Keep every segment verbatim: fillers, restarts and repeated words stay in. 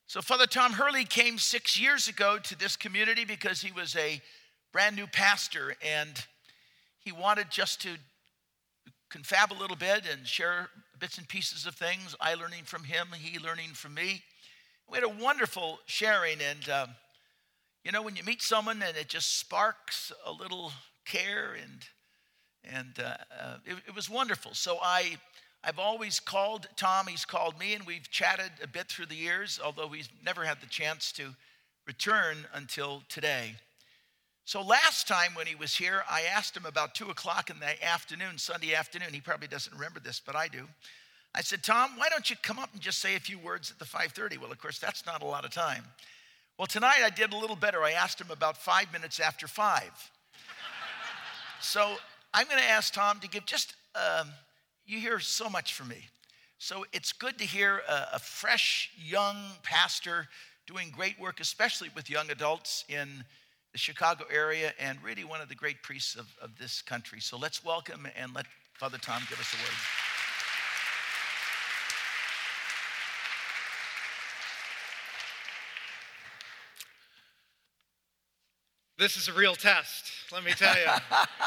So Father Tom Hurley came six years ago to this community because he was a brand new pastor, and he wanted just to confab a little bit and share bits and pieces of things, I learning from him, he learning from me. We had a wonderful sharing, and uh, you know, when you meet someone and it just sparks a little care, and and uh, uh, it, it was wonderful. So I I've always called Tom, he's called me, and we've chatted a bit through the years, although he's never had the chance to return until today. So last time when he was here, I asked him about two o'clock in the afternoon, Sunday afternoon. He probably doesn't remember this, but I do. I said, Tom, why don't you come up and just say a few words at the five thirty? Well, of course, that's not a lot of time. Well, tonight I did a little better. I asked him about five minutes after five. So I'm going to ask Tom to give just... Um, You hear so much from me. So it's good to hear a, a fresh, young pastor doing great work, especially with young adults in the Chicago area, and really one of the great priests of, of this country. So let's welcome and let Father Tom give us a word. This is a real test, let me tell you.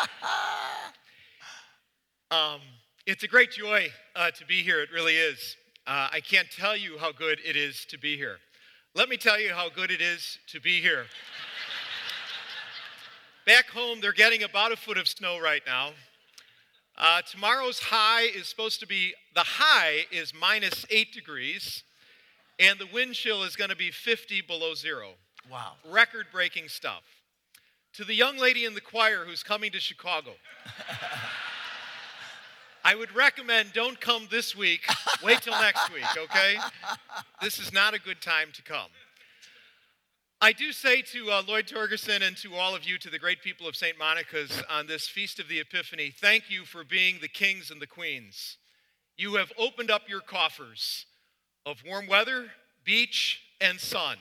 um, It's a great joy uh, to be here. It really is. Uh, I can't tell you how good it is to be here. Let me tell you how good it is to be here. Back home, they're getting about a foot of snow right now. Uh, tomorrow's high is supposed to be, the high is minus eight degrees, and the wind chill is going to be fifty below zero. Wow. Record-breaking stuff. To the young lady in the choir who's coming to Chicago, I would recommend don't come this week, wait till next week, okay? This is not a good time to come. I do say to uh, Lloyd Torgerson and to all of you, to the great people of Saint Monica's on this Feast of the Epiphany, thank you for being the kings and the queens. You have opened up your coffers of warm weather, beach, and sun.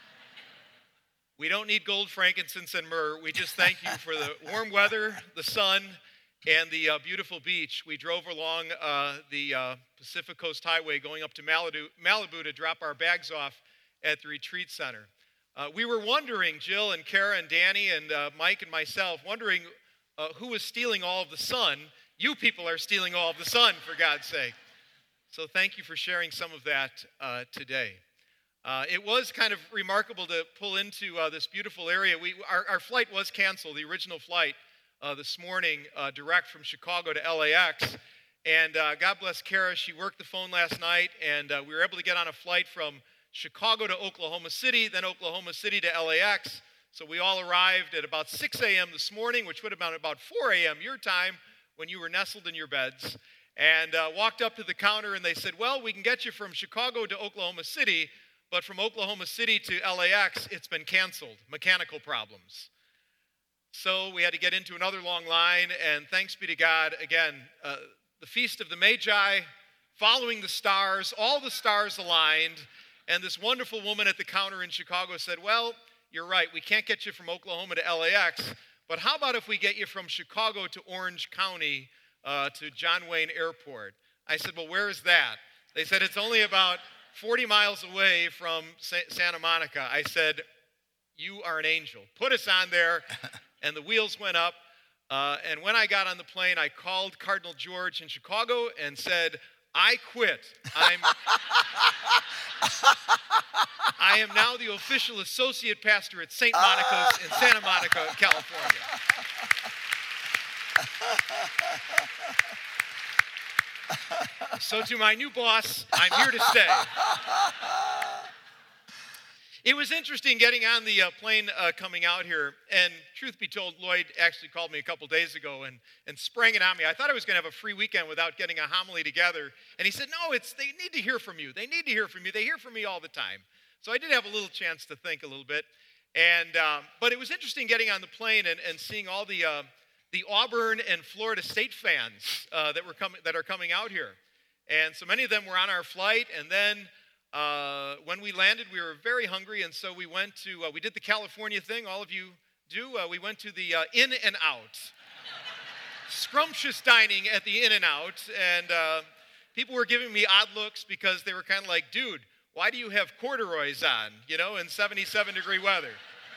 We don't need gold, frankincense, and myrrh. We just thank you for the warm weather, the sun, and the uh, beautiful beach. We drove along uh, the uh, Pacific Coast Highway going up to Malibu, Malibu to drop our bags off at the retreat center. Uh, we were wondering, Jill and Kara and Danny and uh, Mike and myself, wondering uh, who was stealing all of the sun. You people are stealing all of the sun, for God's sake. So thank you for sharing some of that uh, today. Uh, it was kind of remarkable to pull into uh, this beautiful area. We, our, our flight was canceled, the original flight, Uh, this morning, uh, direct from Chicago to L A X. And uh, God bless Kara, she worked the phone last night, and uh, we were able to get on a flight from Chicago to Oklahoma City, then Oklahoma City to L A X. So we all arrived at about six a.m. this morning, which would have been about four a.m. your time when you were nestled in your beds, and uh, walked up to the counter, and they said, well, we can get you from Chicago to Oklahoma City, but from Oklahoma City to L A X, it's been canceled, mechanical problems. So we had to get into another long line, and thanks be to God, again, uh, the Feast of the Magi, following the stars, all the stars aligned, and this wonderful woman at the counter in Chicago said, well, you're right, we can't get you from Oklahoma to L A X, but how about if we get you from Chicago to Orange County uh, to John Wayne Airport? I said, well, where is that? They said, it's only about forty miles away from Sa- Santa Monica. I said, you are an angel. Put us on there. And the wheels went up, uh, and when I got on the plane, I called Cardinal George in Chicago and said, I quit. I'm, I am now the official associate pastor at Saint Monica's in Santa Monica, California. So to my new boss, I'm here to stay. It was interesting getting on the uh, plane uh, coming out here, and truth be told, Lloyd actually called me a couple days ago and, and sprang it on me. I thought I was going to have a free weekend without getting a homily together, and he said, no, it's they need to hear from you. They need to hear from you. They hear from me all the time. So I did have a little chance to think a little bit, and um, but it was interesting getting on the plane and, and seeing all the uh, the Auburn and Florida State fans uh, that were coming that are coming out here, and so many of them were on our flight, and then. Uh, when we landed, we were very hungry, and so we went to, uh, we did the California thing, all of you do. Uh, we went to the uh, In-N-Out. Scrumptious dining at the In-N-Out, and uh, people were giving me odd looks because they were kind of like, dude, why do you have corduroys on, you know, in seventy-seven degree weather?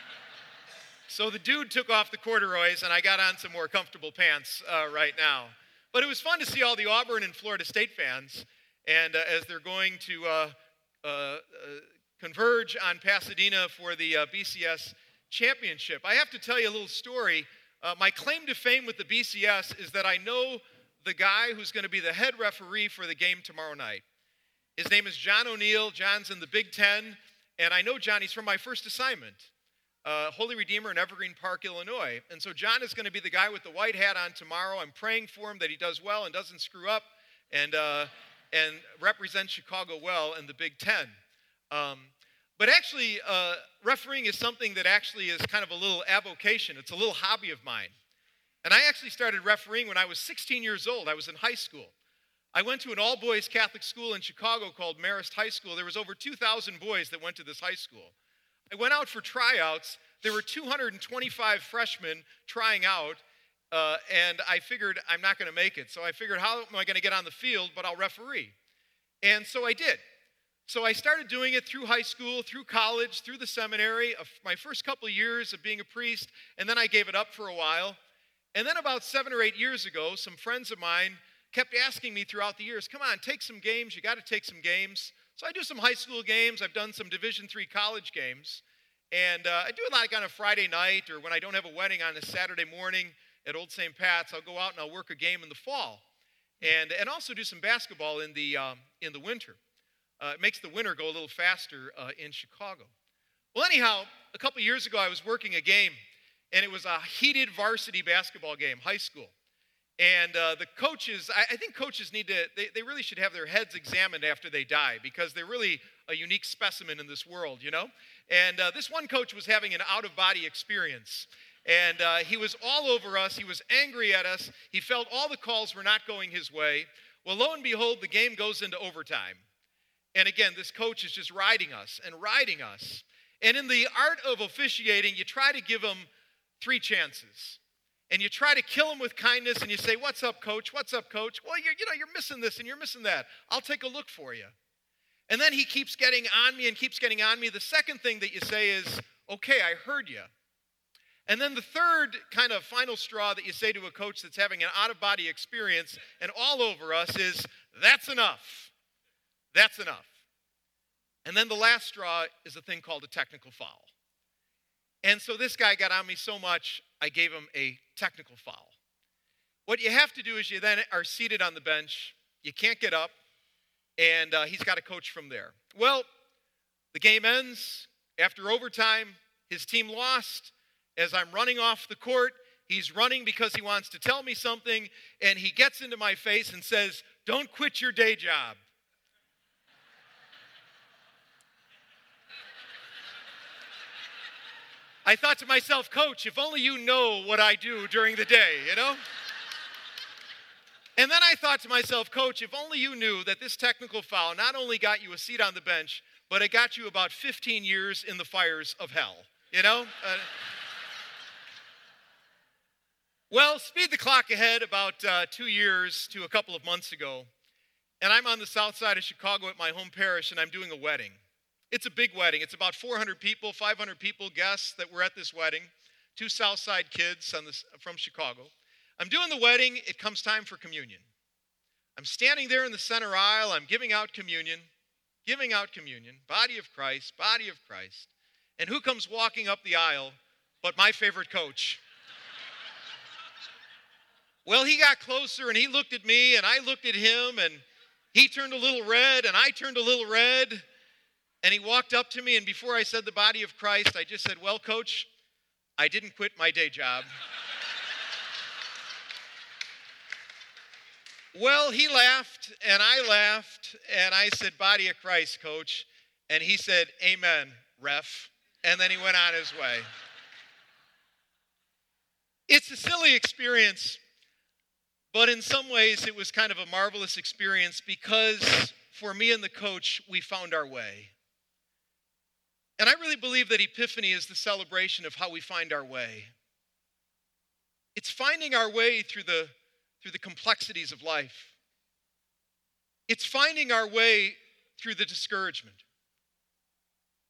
So the dude took off the corduroys, and I got on some more comfortable pants uh, right now. But it was fun to see all the Auburn and Florida State fans, and uh, as they're going to uh, uh, uh, converge on Pasadena for the uh, B C S championship. I have to tell you a little story. Uh, my claim to fame with the B C S is that I know the guy who's going to be the head referee for the game tomorrow night. His name is John O'Neill. John's in the Big Ten, and I know John. He's from my first assignment, uh, Holy Redeemer in Evergreen Park, Illinois. And so John is going to be the guy with the white hat on tomorrow. I'm praying for him that he does well and doesn't screw up and, uh, and represents Chicago well in the Big Ten. Um, but actually, uh, refereeing is something that actually is kind of a little avocation. It's a little hobby of mine. And I actually started refereeing when I was sixteen years old. I was in high school. I went to an all-boys Catholic school in Chicago called Marist High School. There was over two thousand boys that went to this high school. I went out for tryouts. There were two hundred twenty-five freshmen trying out, uh, and I figured I'm not going to make it. So I figured, how am I going to get on the field, but I'll referee. And so I did. So I started doing it through high school, through college, through the seminary, of my first couple of years of being a priest, and then I gave it up for a while. And then about seven or eight years ago, some friends of mine kept asking me throughout the years, come on, take some games. You got to take some games. So I do some high school games. I've done some Division three college games. And uh, I do it like on a Friday night, or when I don't have a wedding on a Saturday morning at Old Saint Pat's, I'll go out and I'll work a game in the fall. And, and also do some basketball in the, um, in the winter. Uh, it makes the winter go a little faster uh, in Chicago. Well, anyhow, a couple years ago, I was working a game, and it was a heated varsity basketball game, high school. And uh, the coaches, I, I think coaches need to, they, they really should have their heads examined after they die, because they're really a unique specimen in this world, you know? And uh, this one coach was having an out-of-body experience. And uh, he was all over us. He was angry at us. He felt all the calls were not going his way. Well, lo and behold, the game goes into overtime. And again, this coach is just riding us and riding us. And in the art of officiating, you try to give them three chances. And you try to kill them with kindness, and you say, what's up, coach? What's up, coach? Well, you're, you know, you're missing this and you're missing that. I'll take a look for you. And then he keeps getting on me and keeps getting on me. The second thing that you say is, okay, I heard you. And then the third kind of final straw that you say to a coach that's having an out-of-body experience and all over us is, that's enough. That's enough. And then the last straw is a thing called a technical foul. And so this guy got on me so much, I gave him a technical foul. What you have to do is you then are seated on the bench. You can't get up, and uh, he's got to coach from there. Well, the game ends. After overtime, his team lost. As I'm running off the court, he's running because he wants to tell me something, and he gets into my face and says, don't quit your day job. I thought to myself, coach, if only you know what I do during the day, you know? And then I thought to myself, coach, if only you knew that this technical foul not only got you a seat on the bench, but it got you about fifteen years in the fires of hell, you know? Uh, well, speed the clock ahead about uh, two years to a couple of months ago, and I'm on the south side of Chicago at my home parish, and I'm doing a wedding. It's a big wedding. It's about four hundred people, five hundred people, guests that were at this wedding. Two South Side kids on this, from Chicago. I'm doing the wedding. It comes time for communion. I'm standing there in the center aisle. I'm giving out communion, giving out communion, body of Christ, body of Christ. And who comes walking up the aisle but my favorite coach? Well, he got closer, and he looked at me, and I looked at him, and he turned a little red, and I turned a little red. And he walked up to me, and before I said the body of Christ, I just said, well, coach, I didn't quit my day job. Well, he laughed, and I laughed, and I said, body of Christ, coach. And he said, amen, ref. And then he went on his way. It's a silly experience, but in some ways it was kind of a marvelous experience because for me and the coach, we found our way. And I really believe that Epiphany is the celebration of how we find our way. It's finding our way through the, through the complexities of life. It's finding our way through the discouragement.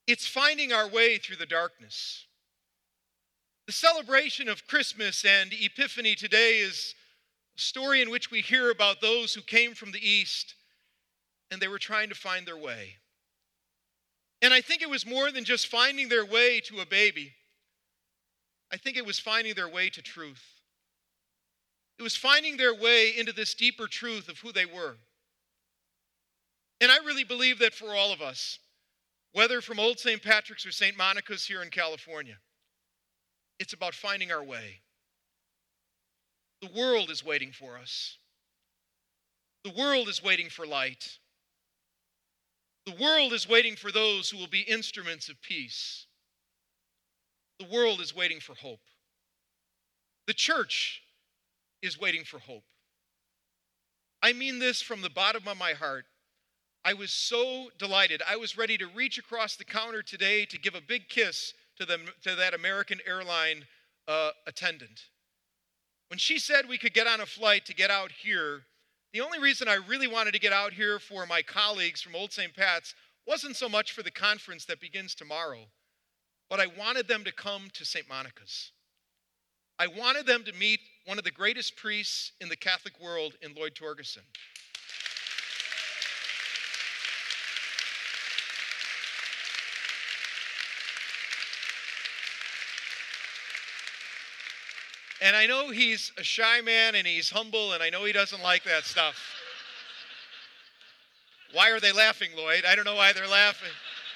It's finding our way through the darkness. The celebration of Christmas and Epiphany today is a story in which we hear about those who came from the East and they were trying to find their way. And I think it was more than just finding their way to a baby. I think it was finding their way to truth. It was finding their way into this deeper truth of who they were. And I really believe that for all of us, whether from Old Saint Patrick's or Saint Monica's here in California, it's about finding our way. The world is waiting for us. The world is waiting for light. The world is waiting for those who will be instruments of peace. The world is waiting for hope. The church is waiting for hope. I mean this from the bottom of my heart. I was so delighted. I was ready to reach across the counter today to give a big kiss to, the, to that American airline uh, attendant. When she said we could get on a flight to get out here, the only reason I really wanted to get out here for my colleagues from Old Saint Pat's wasn't so much for the conference that begins tomorrow, but I wanted them to come to Saint Monica's. I wanted them to meet one of the greatest priests in the Catholic world in Lloyd Torgerson. And I know he's a shy man and he's humble and I know he doesn't like that stuff. Why are they laughing, Lloyd? I don't know why they're laughing.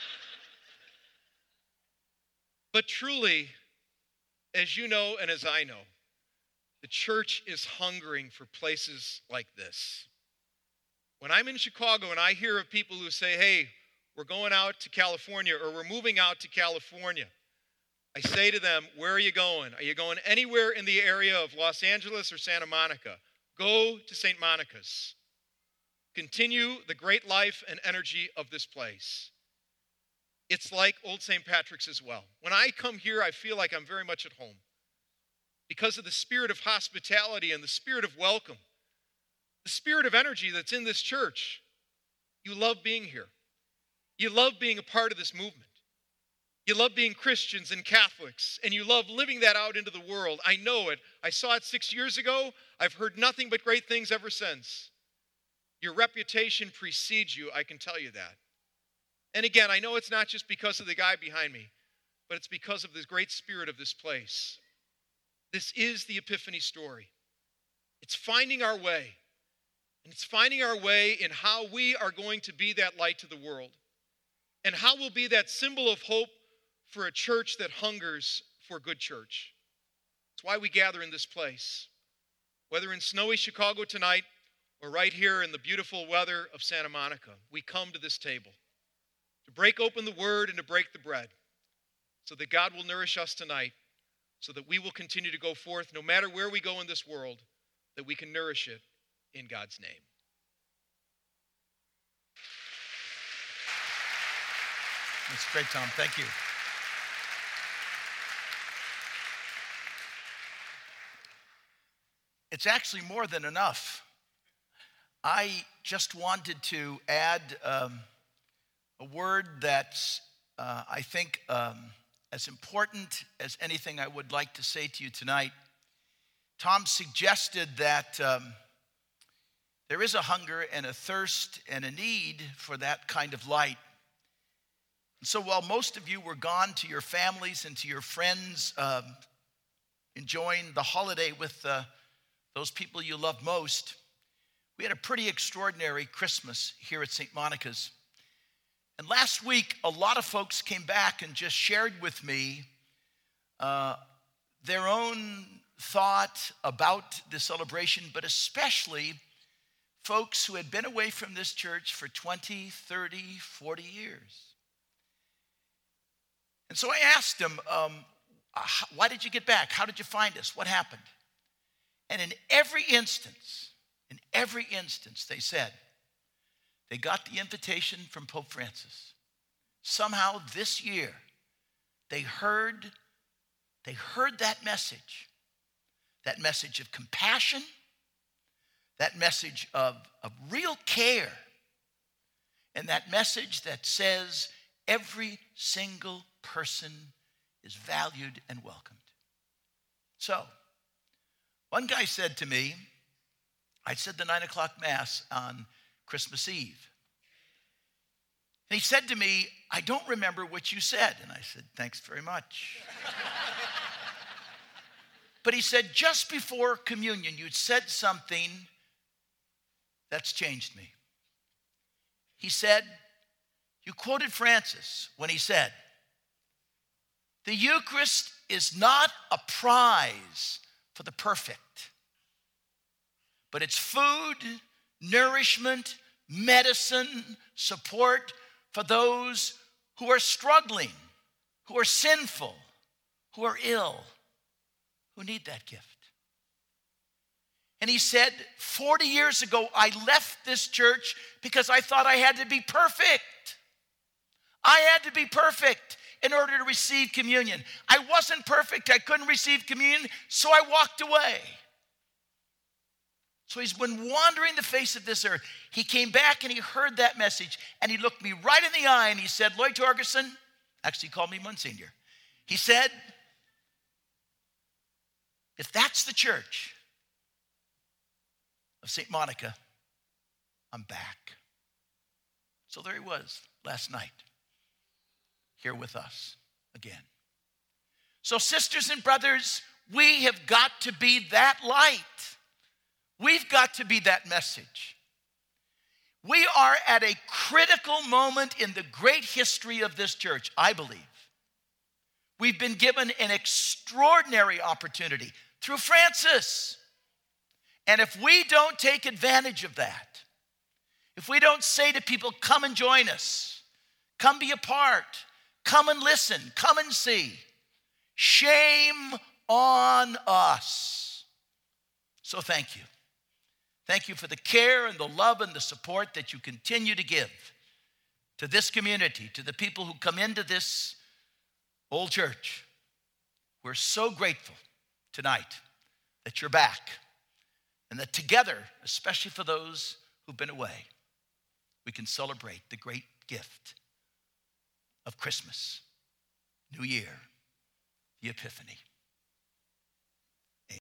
But truly, as you know and as I know, the church is hungering for places like this. When I'm in Chicago and I hear of people who say, hey, we're going out to California or we're moving out to California, I say to them, where are you going? Are you going anywhere in the area of Los Angeles or Santa Monica? Go to Saint Monica's. Continue the great life and energy of this place. It's like Old Saint Patrick's as well. When I come here, I feel like I'm very much at home because of the spirit of hospitality and the spirit of welcome, the spirit of energy that's in this church. You love being here. You love being a part of this movement. You love being Christians and Catholics, and you love living that out into the world. I know it. I saw it six years ago. I've heard nothing but great things ever since. Your reputation precedes you, I can tell you that. And again, I know it's not just because of the guy behind me, but it's because of the great spirit of this place. This is the Epiphany story. It's finding our way, and it's finding our way in how we are going to be that light to the world, and how we'll be that symbol of hope for a church that hungers for good church. It's why we gather in this place. Whether in snowy Chicago tonight or right here in the beautiful weather of Santa Monica, we come to this table to break open the word and to break the bread so that God will nourish us tonight, so that we will continue to go forth no matter where we go in this world, that we can nourish it in God's name. That's great, Tom. Thank you. It's actually more than enough. I just wanted to add um, a word that's, uh, I think, um, as important as anything I would like to say to you tonight. Tom suggested that um, there is a hunger and a thirst and a need for that kind of light. And so while most of you were gone to your families and to your friends, um, enjoying the holiday with uh, those people you love most, we had a pretty extraordinary Christmas here at Saint Monica's. And last week, a lot of folks came back and just shared with me uh, their own thought about the celebration, but especially folks who had been away from this church for twenty, thirty, forty years. And so I asked them, um, why did you get back? How did you find us? What happened? And in every instance, in every instance, they said, they got the invitation from Pope Francis. Somehow this year, they heard, they heard that message, that message of compassion, that message of, of real care, and that message that says Every single person is valued and welcomed. So, one guy said to me, I said the nine o'clock mass on Christmas Eve. And he said to me, I don't remember what you said. And I said, thanks very much. But he said, just before communion, you'd said something that's changed me. He said, you quoted Francis when he said, the Eucharist is not a prize for the perfect, but it's food, nourishment, medicine, support for those who are struggling, who are sinful, who are ill, who need that gift. And he said, forty years ago, I left this church because I thought I had to be perfect. I had to be perfect in order to receive communion. I wasn't perfect. I couldn't receive communion, so I walked away. So he's been wandering the face of this earth. He came back and he heard that message, and he looked me right in the eye and he said, Lloyd Torgerson, actually he called me Monsignor. He said, if that's the church of Saint Monica, I'm back. So there he was last night, here with us again. So sisters and brothers, we have got to be that light. We've got to be that message. We are at a critical moment in the great history of this church, I believe. We've been given an extraordinary opportunity through Francis. And if we don't take advantage of that, if we don't say to people, come and join us, come be a part, come and listen, come and see, shame on us. So thank you. Thank you for the care and the love and the support that you continue to give to this community, to the people who come into this old church. We're so grateful tonight that you're back, and that together, especially for those who've been away, we can celebrate the great gift of Christmas, New Year, the Epiphany.